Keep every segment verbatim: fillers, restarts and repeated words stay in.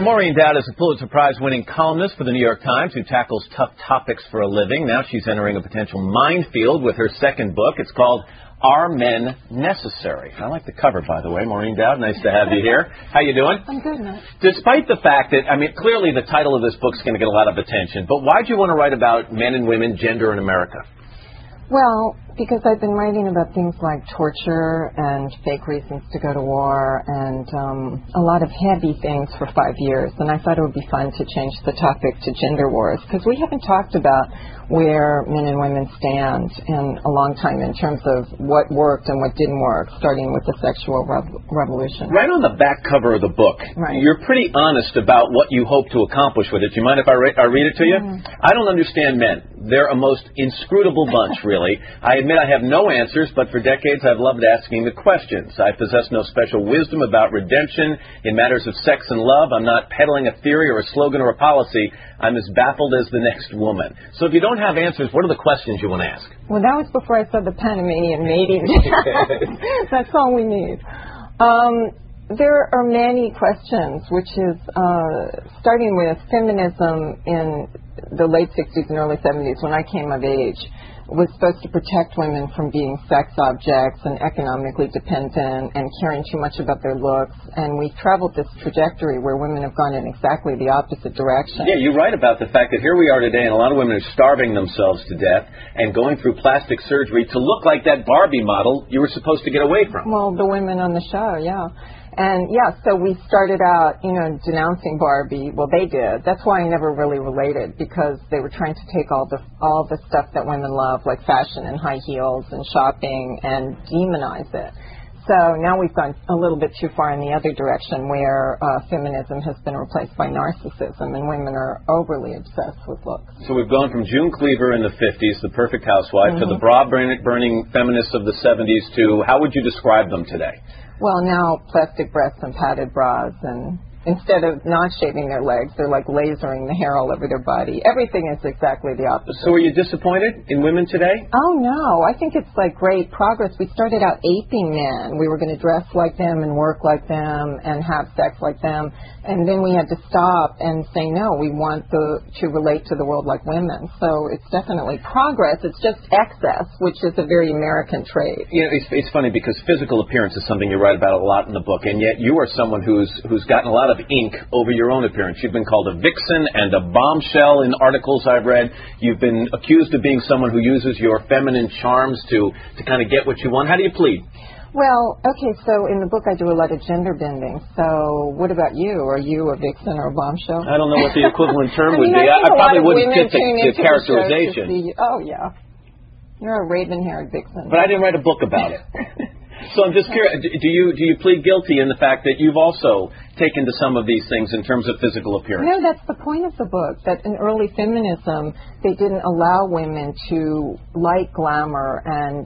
Maureen Dowd is a Pulitzer Prize-winning columnist for the New York Times who tackles tough topics for a living. Now she's entering a potential minefield with her second book. It's called Are Men Necessary? I like the cover, by the way. Maureen Dowd, nice to have you here. How you doing? I'm good, Matt. Despite the fact that, I mean, clearly the title of this book's going to get a lot of attention, but why'd you want to write about men and women, gender in America? Well, because I've been writing about things like torture and fake reasons to go to war and um, a lot of heavy things for five years. And I thought it would be fun to change the topic to gender wars, because we haven't talked about where men and women stand in a long time in terms of what worked and what didn't work, starting with the sexual rev- revolution. Right on the back cover of the book, right. You're pretty honest about what you hope to accomplish with it. Do you mind if I, re- I read it to you? Mm. I don't understand men. They're a most inscrutable bunch, really. I admit I have no answers, but for decades I've loved asking the questions. I possess no special wisdom about redemption in matters of sex and love. I'm not peddling a theory or a slogan or a policy. I'm as baffled as the next woman. So if you don't have answers, what are the questions you want to ask? Well, that was before I saw the Panamanian mating. That's all we need. Um, there are many questions, which is uh, starting with feminism in the late sixties and early seventies, when I came of age, was supposed to protect women from being sex objects and economically dependent and caring too much about their looks. And we've traveled this trajectory where women have gone in exactly the opposite direction. Yeah, you write about the fact that here we are today and a lot of women are starving themselves to death and going through plastic surgery to look like that Barbie model you were supposed to get away from. Well, the women on the show, yeah. And, yeah, so we started out, you know, denouncing Barbie. Well, they did. That's why I never really related, because they were trying to take all the all the stuff that women love, like fashion and high heels and shopping, and demonize it. So now we've gone a little bit too far in the other direction, where uh, feminism has been replaced by narcissism, and women are overly obsessed with looks. So we've gone from June Cleaver in the fifties, the perfect housewife, mm-hmm. to the bra-burning feminists of the seventies, to how would you describe them today? Well, now plastic breasts and padded bras, and instead of not shaving their legs, they're like lasering the hair all over their body. Everything is exactly the opposite. So are you disappointed in women today? Oh, no. I think it's like great progress. We started out aping men. We were going to dress like them and work like them and have sex like them. And then we had to stop and say, no, we want the, to relate to the world like women. So it's definitely progress. It's just excess, which is a very American trait. You know, it's, it's funny because physical appearance is something you write about a lot in the book, and yet you are someone who's who's gotten a lot of ink over your own appearance. You've been called a vixen and a bombshell in articles I've read. You've been accused of being someone who uses your feminine charms to, to kind of get what you want. How do you plead? Well, okay, so in the book I do a lot of gender bending. So what about you? Are you a vixen or a bombshell? I don't know what the equivalent term I would mean, be. I, I, I probably wouldn't fit the, the The characterization. see, oh, yeah. You're a raven-haired vixen. But I didn't write a book about it. So I'm just curious, do you do you plead guilty in the fact that you've also taken to some of these things in terms of physical appearance? No, that's the point of the book, that in early feminism, they didn't allow women to like glamour and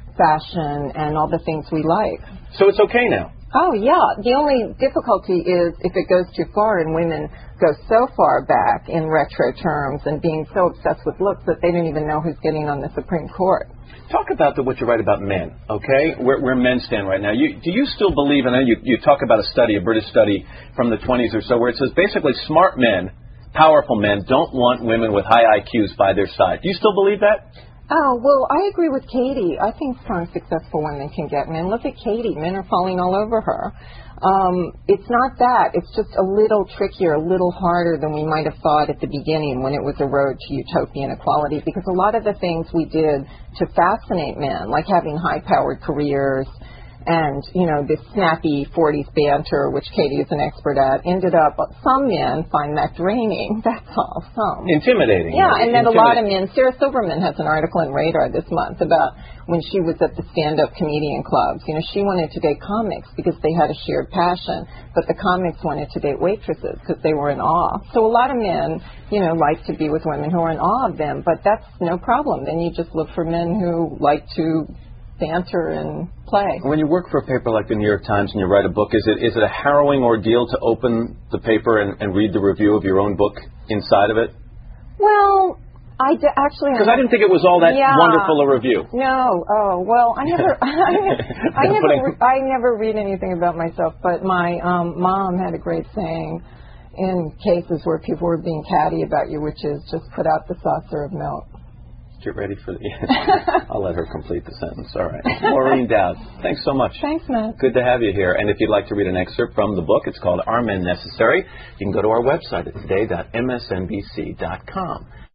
fashion and all the things we like. So it's okay now? Oh, yeah. The only difficulty is if it goes too far and women go so far back in retro terms and being so obsessed with looks that they don't even know who's getting on the Supreme Court. Talk about the, what you write about men, okay, where, where men stand right now. You, do you still believe, and you, you talk about a study, a British study from the twenties or so, where it says basically smart men, powerful men, don't want women with high I Qs by their side. Do you still believe that? Oh, well, I agree with Katie. I think strong, successful women can get men. Look at Katie. Men are falling all over her. Um, it's not that. It's just a little trickier, a little harder than we might have thought at the beginning when it was a road to utopian equality, because a lot of the things we did to fascinate men, like having high-powered careers and, you know, this snappy forties banter, which Katie is an expert at, ended up, some men find that draining. That's all, some. Intimidating. Yeah, and then Intimidating. a lot of men, Sarah Silverman has an article in Radar this month about when she was at the stand-up comedian clubs. You know, she wanted to date comics because they had a shared passion, but the comics wanted to date waitresses because they were in awe. So a lot of men, you know, like to be with women who are in awe of them, but that's no problem. Then you just look for men who like to banter and play. When you work for a paper like the New York Times and you write a book, is it is it a harrowing ordeal to open the paper and, and read the review of your own book inside of it? Well, I d- actually... Because I didn't think it was all that yeah. wonderful a review. No. Oh, well, I never I, I never I never read anything about myself, but my um, mom had a great saying. in cases where people were being catty about you, which is just put out the saucer of milk. Get ready for the... I'll let her complete the sentence. All right. Maureen Dowd, thanks so much. Thanks, Matt. Good to have you here. And if you'd like to read an excerpt from the book, it's called Are Men Necessary? You can go to our website at today dot m s n b c dot com.